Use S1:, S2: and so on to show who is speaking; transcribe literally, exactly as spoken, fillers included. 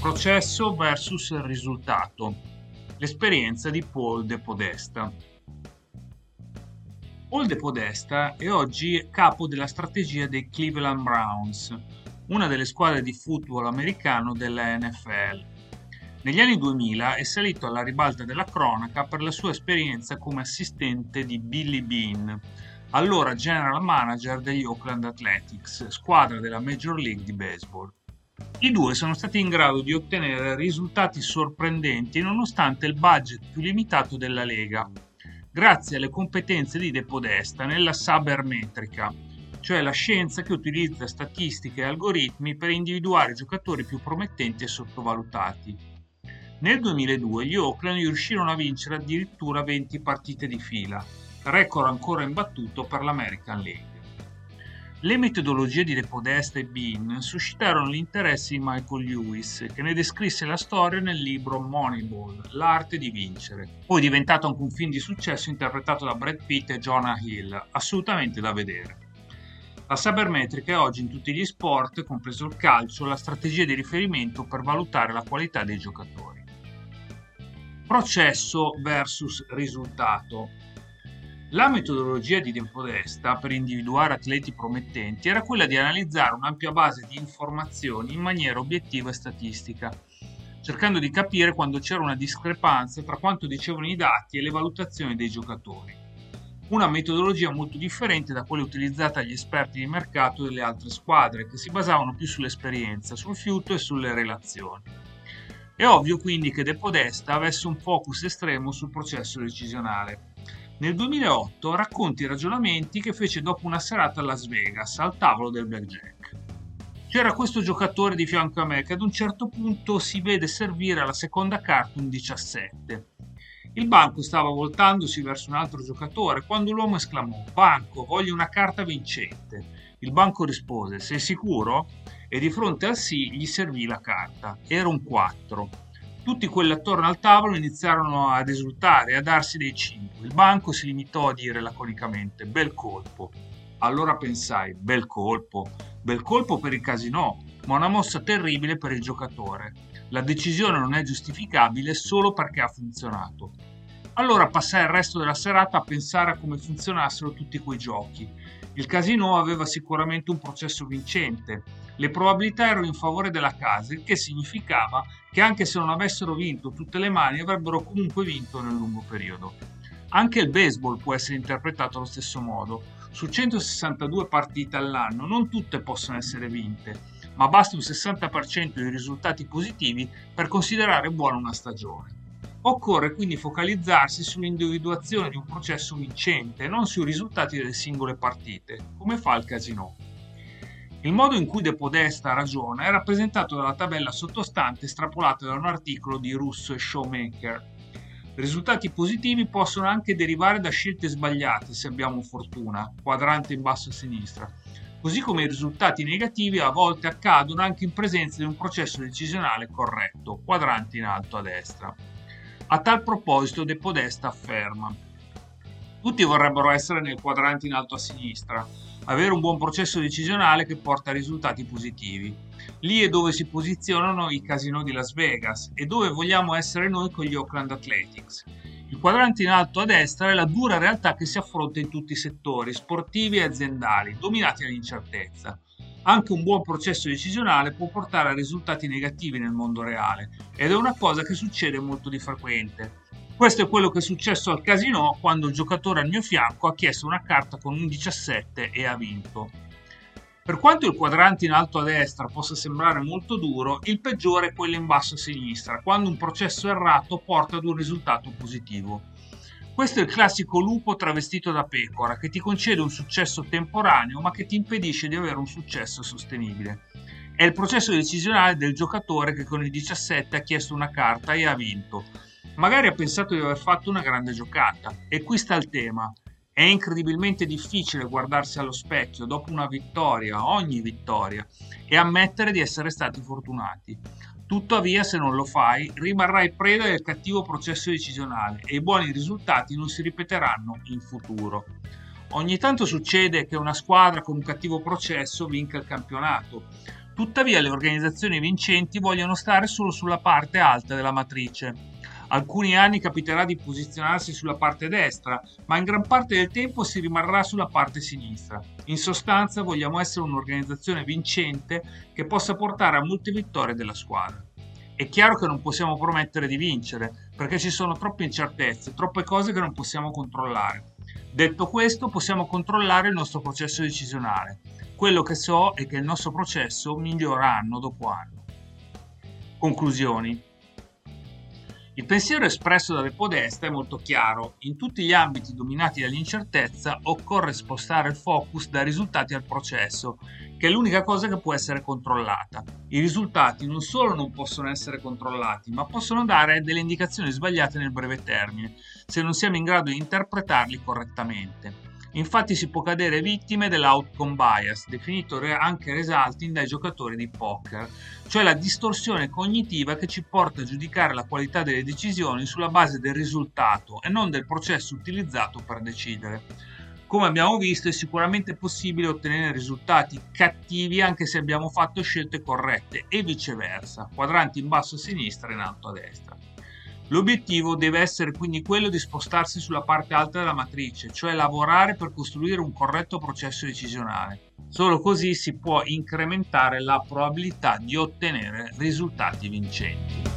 S1: Processo versus risultato. L'esperienza di Paul De Podesta. Paul De Podesta è oggi capo della strategia dei Cleveland Browns, una delle squadre di football americano della N F L. Negli anni duemila è salito alla ribalta della cronaca per la sua esperienza come assistente di Billy Beane, allora general manager degli Oakland Athletics, squadra della Major League di baseball. I due sono stati in grado di ottenere risultati sorprendenti nonostante il budget più limitato della lega, grazie alle competenze di De Podesta nella sabermetrica, cioè la scienza che utilizza statistiche e algoritmi per individuare giocatori più promettenti e sottovalutati. Nel duemiladue gli Oakland riuscirono a vincere addirittura venti partite di fila, record ancora imbattuto per l'American League. Le metodologie di De Podesta e Beane suscitarono l'interesse di Michael Lewis, che ne descrisse la storia nel libro Moneyball, l'arte di vincere, poi diventato anche un film di successo interpretato da Brad Pitt e Jonah Hill, assolutamente da vedere. La sabermetrica è oggi in tutti gli sport, compreso il calcio, la strategia di riferimento per valutare la qualità dei giocatori. Processo versus risultato. La metodologia di De Podesta per individuare atleti promettenti era quella di analizzare un'ampia base di informazioni in maniera obiettiva e statistica, cercando di capire quando c'era una discrepanza tra quanto dicevano i dati e le valutazioni dei giocatori. Una metodologia molto differente da quella utilizzata dagli esperti di mercato delle altre squadre, che si basavano più sull'esperienza, sul fiuto e sulle relazioni. È ovvio quindi che De Podesta avesse un focus estremo sul processo decisionale. Nel duemilaotto racconta i ragionamenti che fece dopo una serata a Las Vegas al tavolo del blackjack. C'era questo giocatore di fianco a me che ad un certo punto si vede servire alla seconda carta un diciassette. Il banco stava voltandosi verso un altro giocatore quando l'uomo esclamò: "Banco, voglio una carta vincente". Il banco rispose: "Sei sicuro?" E di fronte al sì gli servì la carta. Era un quattro. Tutti quelli attorno al tavolo iniziarono ad esultare e a darsi dei cinque. Il banco si limitò a dire laconicamente: "Bel colpo". Allora pensai: bel colpo, bel colpo per il casinò, ma una mossa terribile per il giocatore. La decisione non è giustificabile solo perché ha funzionato. Allora passai il resto della serata a pensare a come funzionassero tutti quei giochi. Il casino aveva sicuramente un processo vincente. Le probabilità erano in favore della casa, il che significava che anche se non avessero vinto tutte le mani avrebbero comunque vinto nel lungo periodo. Anche il baseball può essere interpretato allo stesso modo. Su centosessantadue partite all'anno non tutte possono essere vinte, ma basta un sessanta per cento di risultati positivi per considerare buona una stagione. Occorre quindi focalizzarsi sull'individuazione di un processo vincente, non sui risultati delle singole partite, come fa il casinò. Il modo in cui De Podesta ragiona è rappresentato dalla tabella sottostante estrapolata da un articolo di Russo e Showmaker. Risultati positivi possono anche derivare da scelte sbagliate se abbiamo fortuna, quadrante in basso a sinistra, così come i risultati negativi a volte accadono anche in presenza di un processo decisionale corretto, quadrante in alto a destra. A tal proposito De Podesta afferma: tutti vorrebbero essere nel quadrante in alto a sinistra, avere un buon processo decisionale che porta a risultati positivi. Lì è dove si posizionano i casinò di Las Vegas e dove vogliamo essere noi con gli Oakland Athletics. Il quadrante in alto a destra è la dura realtà che si affronta in tutti i settori, sportivi e aziendali, dominati dall'incertezza. Anche un buon processo decisionale può portare a risultati negativi nel mondo reale ed è una cosa che succede molto di frequente. Questo è quello che è successo al casinò quando il giocatore al mio fianco ha chiesto una carta con un diciassette e ha vinto. Per quanto il quadrante in alto a destra possa sembrare molto duro, il peggiore è quello in basso a sinistra, quando un processo errato porta ad un risultato positivo. Questo è il classico lupo travestito da pecora, che ti concede un successo temporaneo ma che ti impedisce di avere un successo sostenibile. È il processo decisionale del giocatore che con il diciassette ha chiesto una carta e ha vinto. Magari ha pensato di aver fatto una grande giocata. E qui sta il tema. È incredibilmente difficile guardarsi allo specchio dopo una vittoria, ogni vittoria, e ammettere di essere stati fortunati. Tuttavia, se non lo fai, rimarrai preda del cattivo processo decisionale e i buoni risultati non si ripeteranno in futuro. Ogni tanto succede che una squadra con un cattivo processo vinca il campionato. Tuttavia le organizzazioni vincenti vogliono stare solo sulla parte alta della matrice. Alcuni anni capiterà di posizionarsi sulla parte destra, ma in gran parte del tempo si rimarrà sulla parte sinistra. In sostanza vogliamo essere un'organizzazione vincente che possa portare a molte vittorie della squadra. È chiaro che non possiamo promettere di vincere, perché ci sono troppe incertezze, troppe cose che non possiamo controllare. Detto questo, possiamo controllare il nostro processo decisionale. Quello che so è che il nostro processo migliora anno dopo anno. Conclusioni. Il pensiero espresso dalle Podesta è molto chiaro. In tutti gli ambiti dominati dall'incertezza occorre spostare il focus dai risultati al processo, che è l'unica cosa che può essere controllata. I risultati non solo non possono essere controllati, ma possono dare delle indicazioni sbagliate nel breve termine, se non siamo in grado di interpretarli correttamente. Infatti si può cadere vittime dell'outcome bias, definito anche resulting dai giocatori di poker, cioè la distorsione cognitiva che ci porta a giudicare la qualità delle decisioni sulla base del risultato e non del processo utilizzato per decidere. Come abbiamo visto, è sicuramente possibile ottenere risultati cattivi anche se abbiamo fatto scelte corrette e viceversa, quadranti in basso a sinistra e in alto a destra. L'obiettivo deve essere quindi quello di spostarsi sulla parte alta della matrice, cioè lavorare per costruire un corretto processo decisionale. Solo così si può incrementare la probabilità di ottenere risultati vincenti.